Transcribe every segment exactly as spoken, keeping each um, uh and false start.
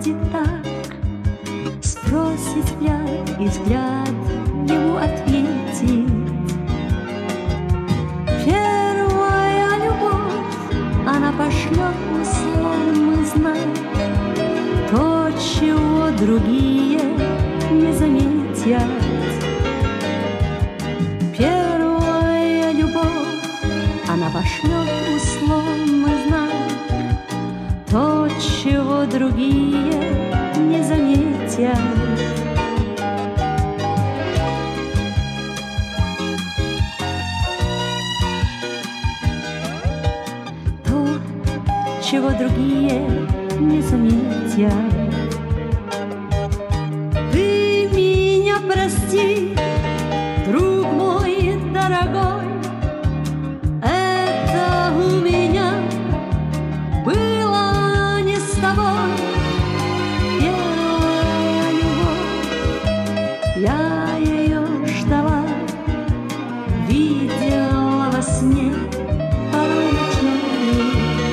будет так. Спросит взгляд, и взгляд ему ответит. Первая любовь, она пошлет условный знак, то, чего другие не заметят. Первая любовь, она пошлет условный знак, то, чего другие не заметят. То, чего другие не заметят. Ты меня прости, друг мой дорогой, это у меня было не с тобой. Первая любовь, я ее ждала, видела во сне порой ночной.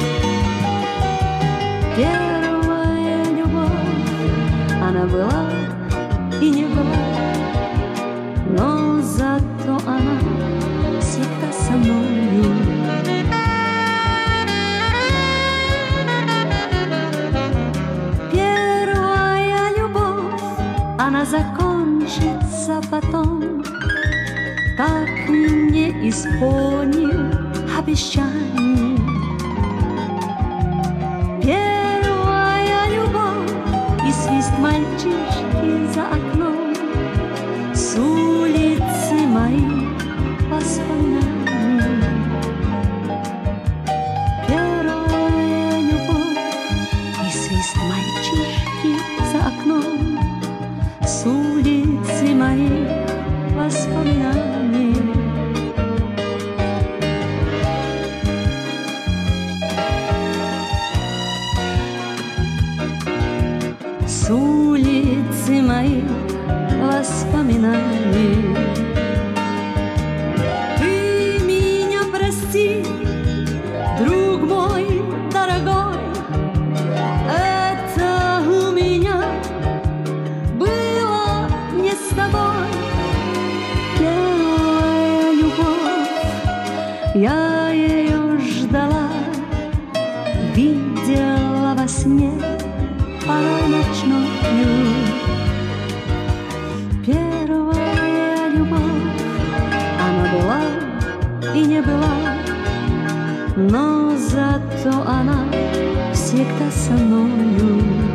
Первая любовь, она была и не была, но зато она всегда со мною. Первая любовь, она закончится потом, так и не исполнил обещаний. Первая любовь и свист мальчишки за окном, с улицы моих воспоминаний. Первая любовь и свист мальчишки за окном, с улицы моих воспоминаний. С улицы моих воспоминаний. Ты меня прости, друг мой дорогой, это у меня было не с тобой. Первая любовь, я ее ждала, видела во сне порой ночною. Первая любовь, она была и не была, но зато она всегда со мною.